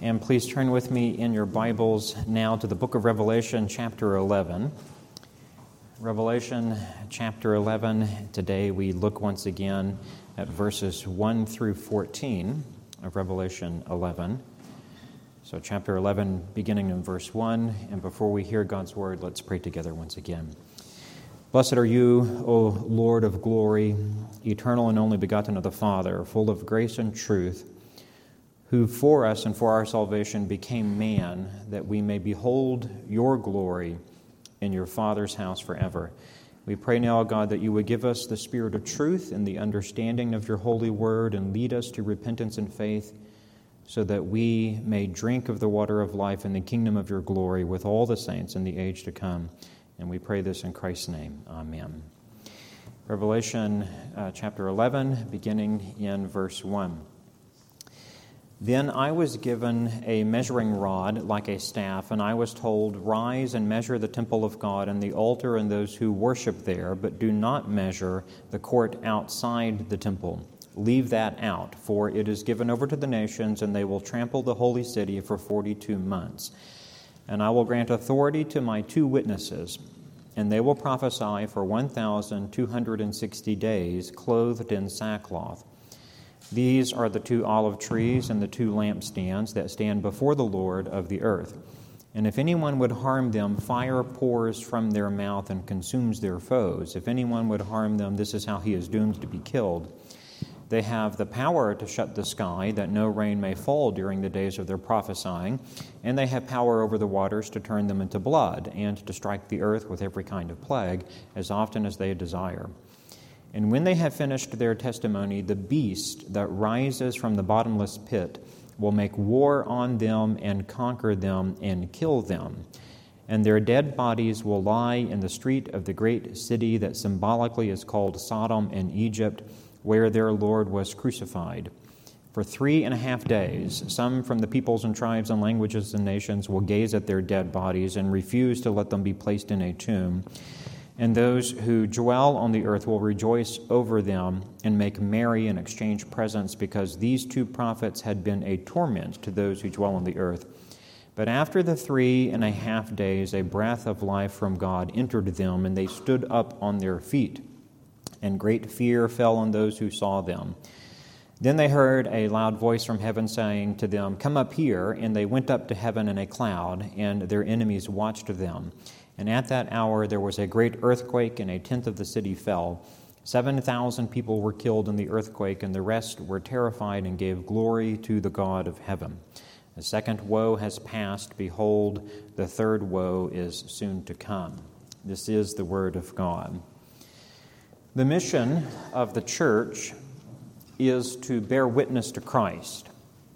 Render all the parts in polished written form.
And please turn with me in your Bibles now to the book of Revelation, chapter 11. Revelation, chapter 11. Today we look once again at verses 1 through 14 of Revelation 11. So chapter 11, beginning in verse 1. And before we hear God's word, let's pray together once again. Blessed are you, O Lord of glory, eternal and only begotten of the Father, full of grace and truth, who for us and for our salvation became man, that we may behold your glory in your Father's house forever. We pray now, O God, that you would give us the spirit of truth and the understanding of your holy word and lead us to repentance and faith, so that we may drink of the water of life in the kingdom of your glory with all the saints in the age to come. And we pray this in Christ's name. Amen. Revelation chapter 11, beginning in verse 1. Then I was given a measuring rod like a staff, and I was told, "Rise and measure the temple of God and the altar and those who worship there, but do not measure the court outside the temple. Leave that out, for it is given over to the nations, and they will trample the holy city for 42 months. And I will grant authority to my 2 witnesses, and they will prophesy for 1,260 days, clothed in sackcloth. These are the 2 olive trees and the 2 lampstands that stand before the Lord of the earth. And if anyone would harm them, fire pours from their mouth and consumes their foes. If anyone would harm them, this is how he is doomed to be killed. They have the power to shut the sky, that no rain may fall during the days of their prophesying, and they have power over the waters to turn them into blood, and to strike the earth with every kind of plague, as often as they desire. And when they have finished their testimony, the beast that rises from the bottomless pit will make war on them and conquer them and kill them. And their dead bodies will lie in the street of the great city that symbolically is called Sodom and Egypt, where their Lord was crucified. For 3.5 days, some from the peoples and tribes and languages and nations will gaze at their dead bodies and refuse to let them be placed in a tomb. And those who dwell on the earth will rejoice over them and make merry and exchange presents, because these 2 prophets had been a torment to those who dwell on the earth. But after the 3.5 days, a breath of life from God entered them, and they stood up on their feet. And great fear fell on those who saw them. Then they heard a loud voice from heaven saying to them, "Come up here." And they went up to heaven in a cloud, and their enemies watched them. And at that hour there was a great earthquake, and 1/10 of the city fell. 7,000 people were killed in the earthquake, and the rest were terrified and gave glory to the God of heaven. The second woe has passed. Behold, the third woe is soon to come. This is the word of God. The mission of the church is to bear witness to Christ.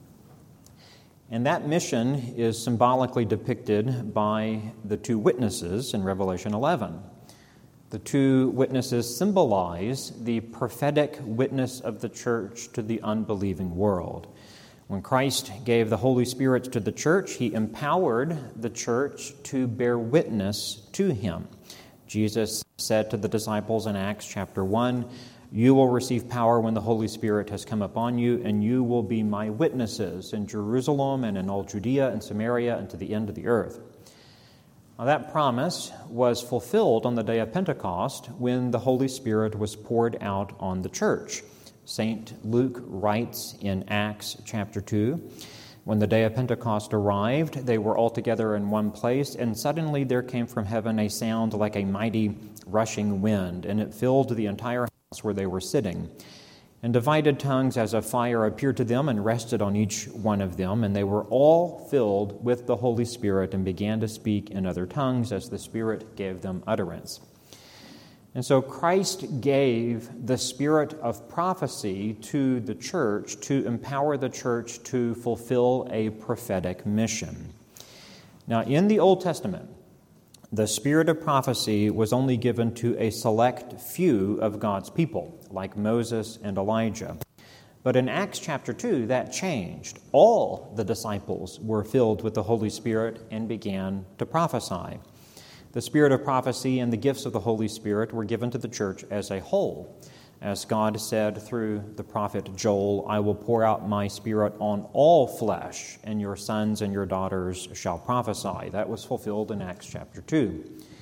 And that mission is symbolically depicted by the 2 witnesses in Revelation 11. The 2 witnesses symbolize the prophetic witness of the church to the unbelieving world. When Christ gave the Holy Spirit to the church, he empowered the church to bear witness to him. Jesus said to the disciples in Acts chapter 1, "You will receive power when the Holy Spirit has come upon you, and you will be my witnesses in Jerusalem and in all Judea and Samaria and to the end of the earth." Now, that promise was fulfilled on the day of Pentecost, when the Holy Spirit was poured out on the church. St. Luke writes in Acts chapter 2, "When the day of Pentecost arrived, they were all together in one place, and suddenly there came from heaven a sound like a mighty rushing wind, and it filled the entire house where they were sitting. And divided tongues as of fire appeared to them and rested on each one of them, and they were all filled with the Holy Spirit and began to speak in other tongues as the Spirit gave them utterance." And so Christ gave the spirit of prophecy to the church to empower the church to fulfill a prophetic mission. Now, in the Old Testament, the spirit of prophecy was only given to a select few of God's people, like Moses and Elijah. But in Acts chapter 2, that changed. All the disciples were filled with the Holy Spirit and began to prophesy. The spirit of prophecy and the gifts of the Holy Spirit were given to the church as a whole. As God said through the prophet Joel, I will pour out my Spirit on all flesh, and your sons and your daughters shall prophesy. That was fulfilled in Acts chapter 2.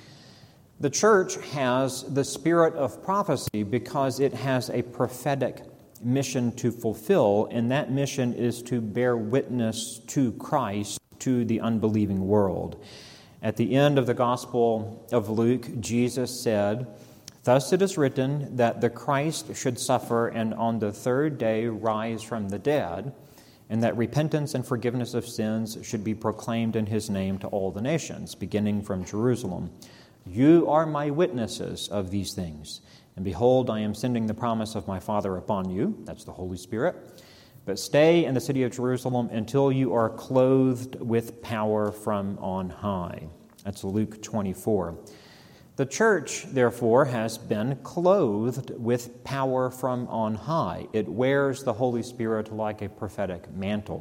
The church has the spirit of prophecy because it has a prophetic mission to fulfill, and that mission is to bear witness to Christ to the unbelieving world. At the end of the Gospel of Luke, Jesus said, "Thus it is written that the Christ should suffer and on the third day rise from the dead, and that repentance and forgiveness of sins should be proclaimed in his name to all the nations, beginning from Jerusalem. You are my witnesses of these things. And behold, I am sending the promise of my Father upon you," that's the Holy Spirit, "but stay in the city of Jerusalem until you are clothed with power from on high." That's Luke 24. The church, therefore, has been clothed with power from on high. It wears the Holy Spirit like a prophetic mantle.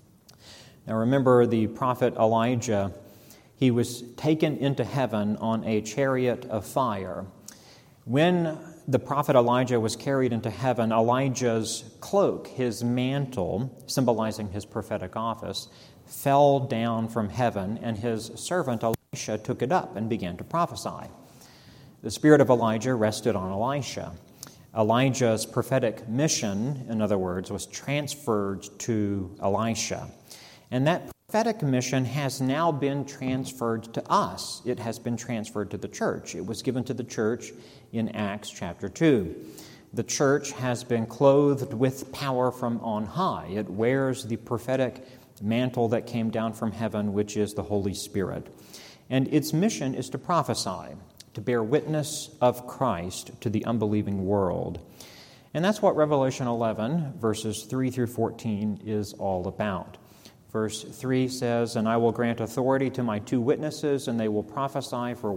Now remember the prophet Elijah. He was taken into heaven on a chariot of fire. When the prophet Elijah was carried into heaven, Elijah's cloak, his mantle, symbolizing his prophetic office, fell down from heaven, and his servant Elisha took it up and began to prophesy. The spirit of Elijah rested on Elisha. Elijah's prophetic mission, in other words, was transferred to Elisha. And that prophetic mission has now been transferred to us. It has been transferred to the church. It was given to the church in Acts chapter 2. The church has been clothed with power from on high. It wears the prophetic mantle that came down from heaven, which is the Holy Spirit. And its mission is to prophesy, to bear witness of Christ to the unbelieving world. And that's what Revelation 11, verses 3 through 14, is all about. Verse 3 says, "And I will grant authority to my 2 witnesses, and they will prophesy for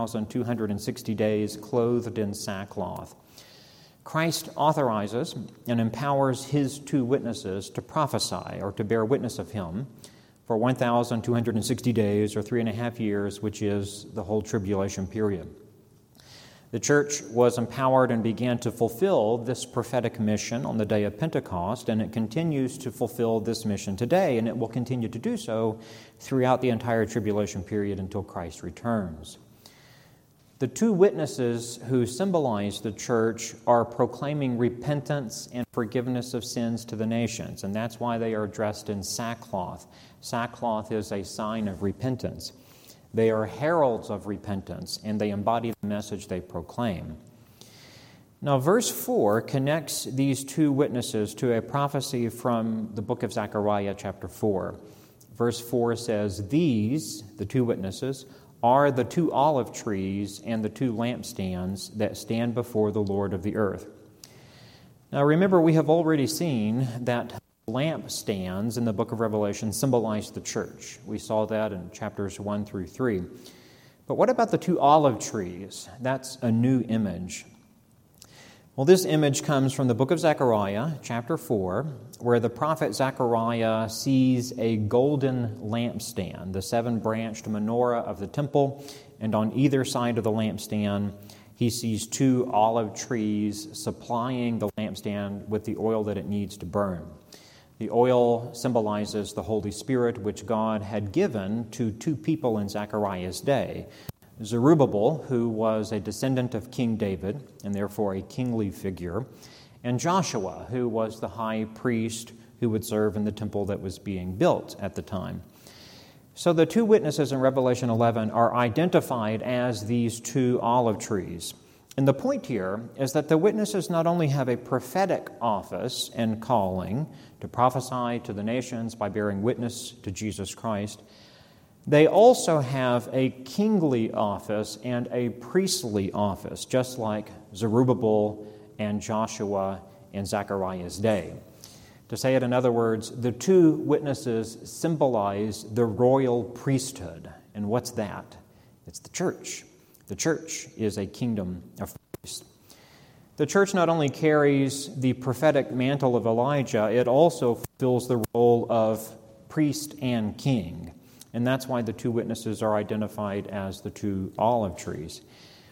1,260 days, clothed in sackcloth." Christ authorizes and empowers his 2 witnesses to prophesy or to bear witness of him for 1,260 days or 3.5 years, which is the whole tribulation period. The church was empowered and began to fulfill this prophetic mission on the day of Pentecost, and it continues to fulfill this mission today, and it will continue to do so throughout the entire tribulation period until Christ returns. The 2 witnesses who symbolize the church are proclaiming repentance and forgiveness of sins to the nations, and that's why they are dressed in sackcloth. Sackcloth is a sign of repentance. They are heralds of repentance, and they embody the message they proclaim. Now, verse 4 connects these 2 witnesses to a prophecy from the book of Zechariah, chapter 4. Verse 4 says, "These," the 2 witnesses, "are the 2 olive trees and the 2 lampstands that stand before the Lord of the earth." Now, remember, we have already seen that lampstands in the book of Revelation symbolize the church. We saw that in chapters 1 through 3. But what about the 2 olive trees? That's a new image. Well, this image comes from the book of Zechariah, chapter 4, where the prophet Zechariah sees a golden lampstand, the 7-branched menorah of the temple, and on either side of the lampstand, he sees 2 olive trees supplying the lampstand with the oil that it needs to burn. The oil symbolizes the Holy Spirit, which God had given to 2 people in Zechariah's day. Zerubbabel, who was a descendant of King David, and therefore a kingly figure, and Joshua, who was the high priest who would serve in the temple that was being built at the time. So the 2 witnesses in Revelation 11 are identified as these 2 olive trees. And the point here is that the witnesses not only have a prophetic office and calling to prophesy to the nations by bearing witness to Jesus Christ, they also have a kingly office and a priestly office, just like Zerubbabel and Joshua in Zechariah's day. To say it in other words, the 2 witnesses symbolize the royal priesthood. And what's that? It's the church. The church is a kingdom of priests. The church not only carries the prophetic mantle of Elijah, it also fulfills the role of priest and king. And that's why the 2 witnesses are identified as the 2 olive trees.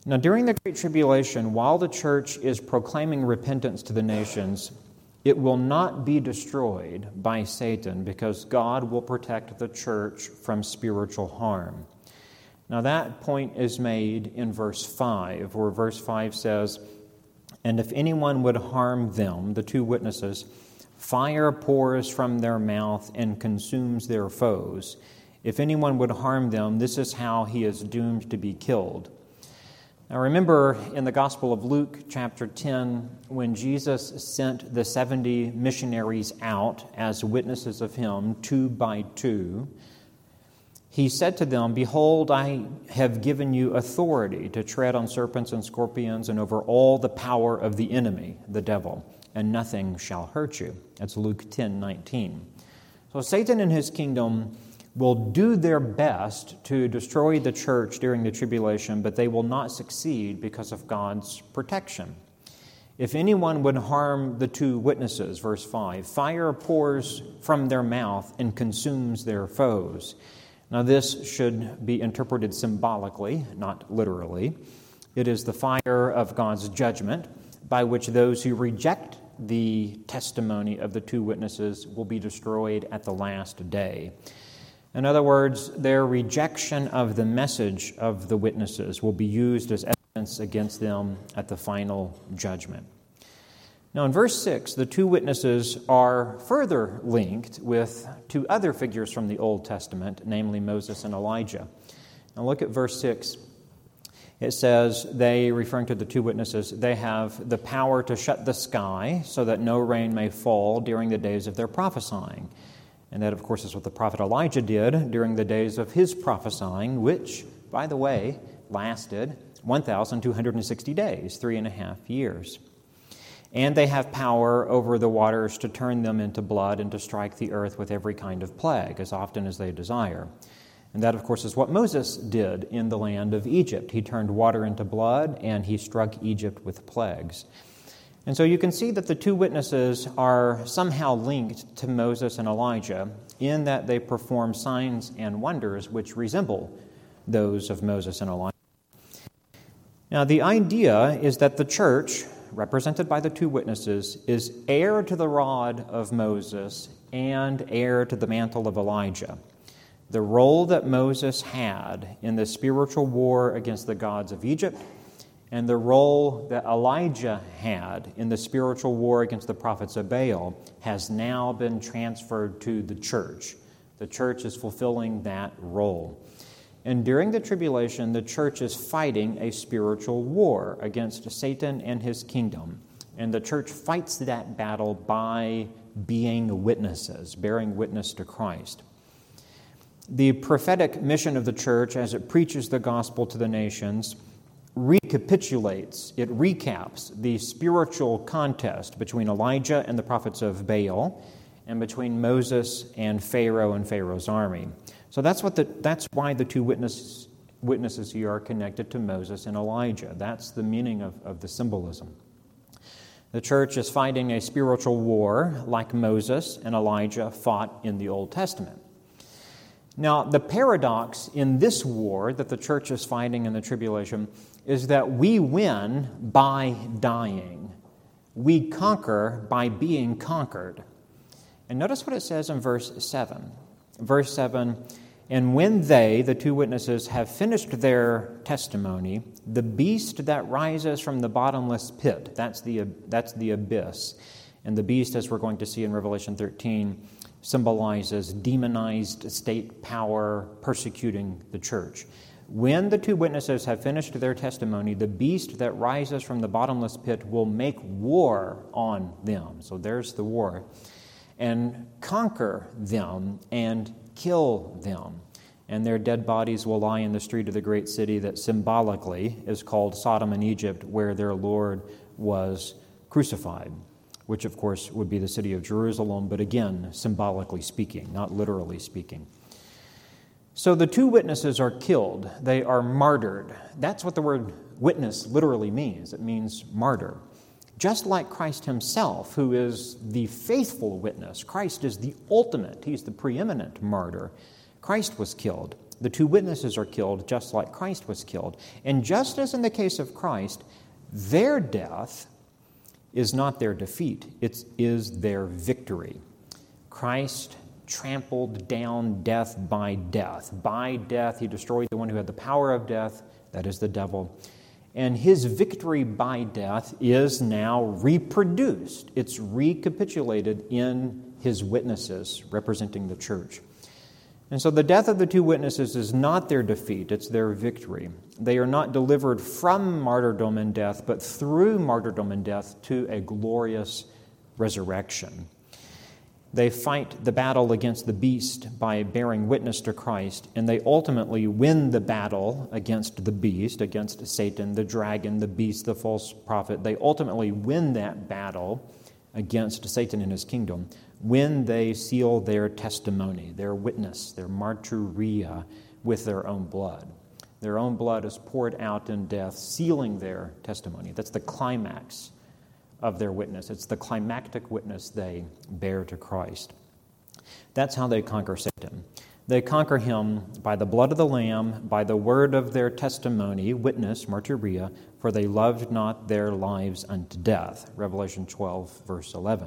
Now, during the Great Tribulation, while the church is proclaiming repentance to the nations, it will not be destroyed by Satan because God will protect the church from spiritual harm. Now, that point is made in verse 5, where verse 5 says, "And if anyone would harm them," the two witnesses, "fire pours from their mouth and consumes their foes. If anyone would harm them, this is how he is doomed to be killed." Now remember in the Gospel of Luke chapter 10, when Jesus sent the 70 missionaries out as witnesses of him, 2 by 2, he said to them, "Behold, I have given you authority to tread on serpents and scorpions and over all the power of the enemy, the devil, and nothing shall hurt you." That's Luke 10:19. So Satan and his kingdom will do their best to destroy the church during the tribulation, but they will not succeed because of God's protection. If anyone would harm the two witnesses, verse 5, "fire pours from their mouth and consumes their foes." Now this should be interpreted symbolically, not literally. It is the fire of God's judgment by which those who reject the testimony of the two witnesses will be destroyed at the last day. In other words, their rejection of the message of the witnesses will be used as evidence against them at the final judgment. Now in verse 6, the two witnesses are further linked with two other figures from the Old Testament, namely Moses and Elijah. Now look at verse 6. It says, they, referring to the two witnesses, they have the power to shut the sky so that no rain may fall during the days of their prophesying. And that, of course, is what the prophet Elijah did during the days of his prophesying, which, by the way, lasted 1,260 days, 3.5 years. And they have power over the waters to turn them into blood and to strike the earth with every kind of plague as often as they desire. And that, of course, is what Moses did in the land of Egypt. He turned water into blood and he struck Egypt with plagues. And so you can see that the two witnesses are somehow linked to Moses and Elijah in that they perform signs and wonders which resemble those of Moses and Elijah. Now, the idea is that the church, represented by the two witnesses, is heir to the rod of Moses and heir to the mantle of Elijah. The role that Moses had in the spiritual war against the gods of Egypt and the role that Elijah had in the spiritual war against the prophets of Baal has now been transferred to the church. The church is fulfilling that role. And during the tribulation, the church is fighting a spiritual war against Satan and his kingdom. And the church fights that battle by being witnesses, bearing witness to Christ. The prophetic mission of the church as it preaches the gospel to the nations recapitulates, it recaps the spiritual contest between Elijah and the prophets of Baal and between Moses and Pharaoh's army. So that's why the two witnesses here are connected to Moses and Elijah. That's the meaning of the symbolism. The church is fighting a spiritual war like Moses and Elijah fought in the Old Testament. Now, the paradox in this war that the church is fighting in the tribulation is that we win by dying. We conquer by being conquered. And notice what it says in verse 7. Verse 7, "And when they, the two witnesses, have finished their testimony, the beast that rises from the bottomless pit," that's the abyss. And the beast, as we're going to see in Revelation 13, symbolizes demonized state power persecuting the church. When the two witnesses have finished their testimony, the beast that rises from the bottomless pit will make war on them. So there's the war. And conquer them and kill them. And their dead bodies will lie in the street of the great city that symbolically is called Sodom and Egypt, where their Lord was crucified, which of course would be the city of Jerusalem, but again, symbolically speaking, not literally speaking. So the two witnesses are killed. They are martyred. That's what the word witness literally means. It means martyr. Just like Christ himself, who is the faithful witness. Christ is the ultimate. He's the preeminent martyr. Christ was killed. the two witnesses are killed just like Christ was killed. And just as in the case of Christ, their death is not their defeat, it is their victory. Christ trampled down death by death. By death, he destroyed the one who had the power of death, that is the devil. And his victory by death is now reproduced. It's recapitulated in his witnesses, representing the church. And so the death of the two witnesses is not their defeat, it's their victory. They are not delivered from martyrdom and death, but through martyrdom and death to a glorious resurrection. They fight the battle against the beast by bearing witness to Christ, and they ultimately win the battle against the beast, against Satan, the dragon, the beast, the false prophet. They ultimately win that battle against Satan and his kingdom when they seal their testimony, their witness, their martyria, with their own blood. Their own blood is poured out in death, sealing their testimony. That's the climax of their witness. It's the climactic witness they bear to Christ. That's how they conquer Satan. They conquer him by the blood of the Lamb, by the word of their testimony, witness, martyria, for they loved not their lives unto death. Revelation 12, verse 11.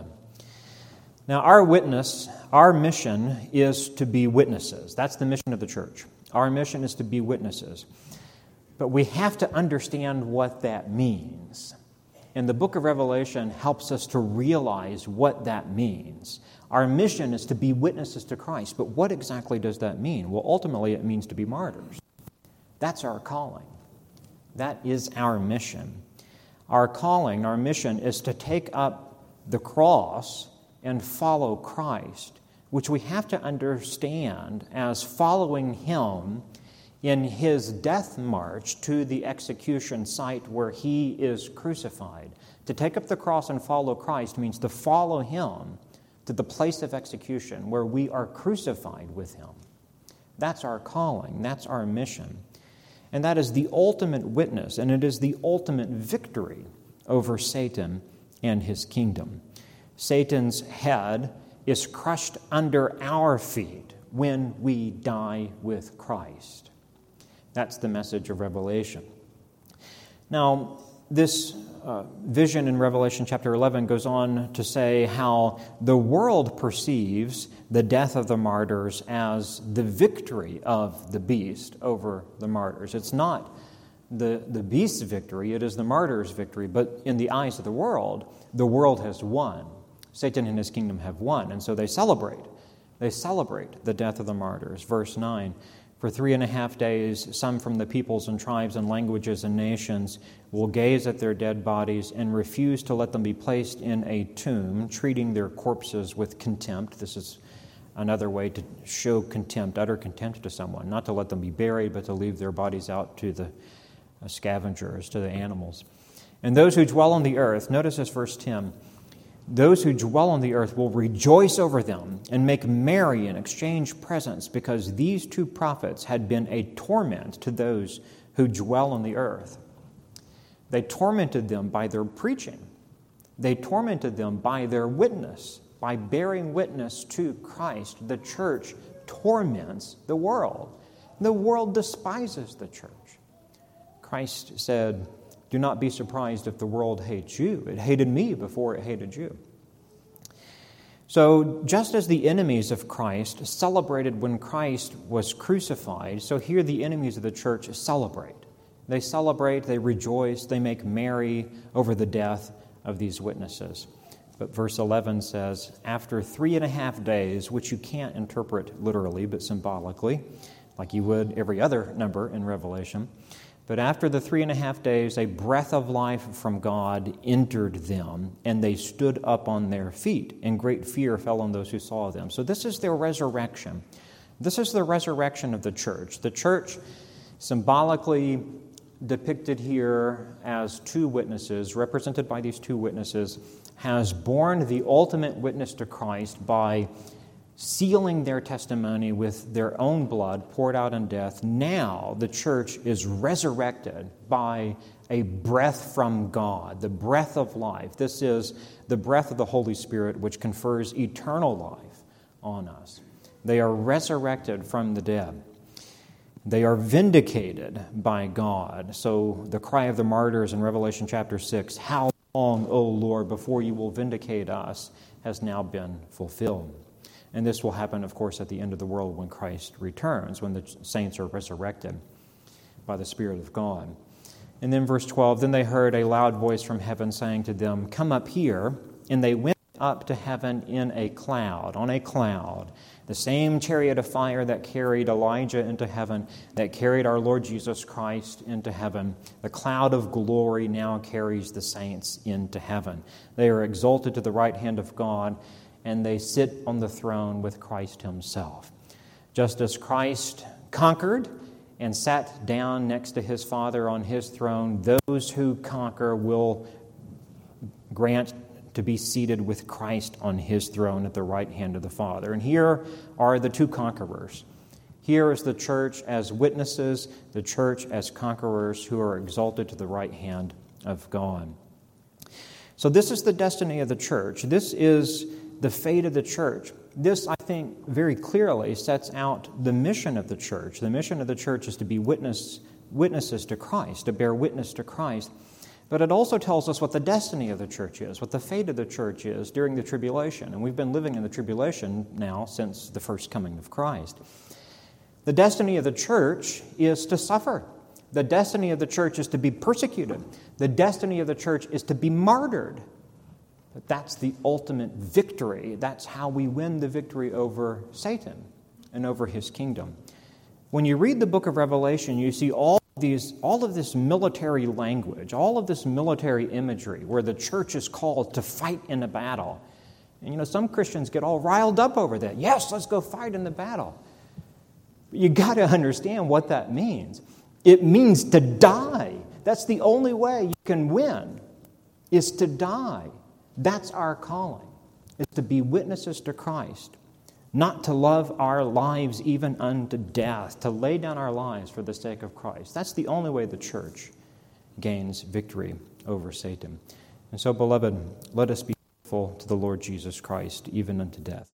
Now, our witness, our mission is to be witnesses. That's the mission of the church. Our mission is to be witnesses. But we have to understand what that means. And the book of Revelation helps us to realize what that means. Our mission is to be witnesses to Christ. But what exactly does that mean? Well, ultimately, it means to be martyrs. That's our calling. That is our mission. Our calling, our mission, is to take up the cross and follow Christ, which we have to understand as following him in his death march to the execution site where he is crucified. To take up the cross and follow Christ means to follow him to the place of execution where we are crucified with him. That's our calling. That's our mission. And that is the ultimate witness, and it is the ultimate victory over Satan and his kingdom. Satan's head is crushed under our feet when we die with Christ. That's the message of Revelation. Now, this vision in Revelation chapter 11 goes on to say how the world perceives the death of the martyrs as the victory of the beast over the martyrs. It's not the beast's victory, it is the martyr's victory. But in the eyes of the world has won. Satan and his kingdom have won, and so they celebrate. They celebrate the death of the martyrs. Verse 9, for 3.5 days, some from the peoples and tribes and languages and nations will gaze at their dead bodies and refuse to let them be placed in a tomb, treating their corpses with contempt. This is another way to show contempt, utter contempt to someone, not to let them be buried, but to leave their bodies out to the scavengers, to the animals. And those who dwell on the earth, notice this verse 10, those who dwell on the earth will rejoice over them and make merry and exchange presents, because these two prophets had been a torment to those who dwell on the earth. They tormented them by their preaching. They tormented them by their witness, by bearing witness to Christ. The church torments the world. The world despises the church. Christ said, do not be surprised if the world hates you. It hated me before it hated you. So just as the enemies of Christ celebrated when Christ was crucified, so here the enemies of the church celebrate. They celebrate, they rejoice, they make merry over the death of these witnesses. But verse 11 says, after 3.5 days, which you can't interpret literally but symbolically, like you would every other number in Revelation, but after the 3.5 days, a breath of life from God entered them, and they stood up on their feet, and great fear fell on those who saw them. So this is their resurrection. This is the resurrection of the church. The church, symbolically depicted here as two witnesses, represented by these two witnesses, has borne the ultimate witness to Christ by sealing their testimony with their own blood poured out in death. Now the church is resurrected by a breath from God, the breath of life. This is the breath of the Holy Spirit, which confers eternal life on us. They are resurrected from the dead. They are vindicated by God. So the cry of the martyrs in Revelation chapter 6, "How long, O Lord, before you will vindicate us?" has now been fulfilled. And this will happen, of course, at the end of the world when Christ returns, when the saints are resurrected by the Spirit of God. And then verse 12, "Then they heard a loud voice from heaven saying to them, 'Come up here.' And they went up to heaven in a cloud," on a cloud. The same chariot of fire that carried Elijah into heaven, that carried our Lord Jesus Christ into heaven. The cloud of glory now carries the saints into heaven. They are exalted to the right hand of God, and they sit on the throne with Christ himself. Just as Christ conquered and sat down next to his Father on his throne, those who conquer will grant to be seated with Christ on his throne at the right hand of the Father. And here are the two conquerors. Here is the church as witnesses, the church as conquerors who are exalted to the right hand of God. So this is the destiny of the church. This is the fate of the church. This, I think, very clearly sets out the mission of the church. The mission of the church is to be witnesses to Christ, to bear witness to Christ. But it also tells us what the destiny of the church is, what the fate of the church is during the tribulation. And we've been living in the tribulation now since the first coming of Christ. The destiny of the church is to suffer. The destiny of the church is to be persecuted. The destiny of the church is to be martyred. But that's the ultimate victory. That's how we win the victory over Satan and over his kingdom. When you read the book of Revelation, you see all of this military language, all of this military imagery where the church is called to fight in a battle. And some Christians get all riled up over that. Yes, let's go fight in the battle. But you got to understand what that means. It means to die. That's the only way you can win, is to die. That's our calling, is to be witnesses to Christ. Not to love our lives even unto death, to lay down our lives for the sake of Christ. That's the only way the church gains victory over Satan. And so, beloved, let us be faithful to the Lord Jesus Christ, even unto death.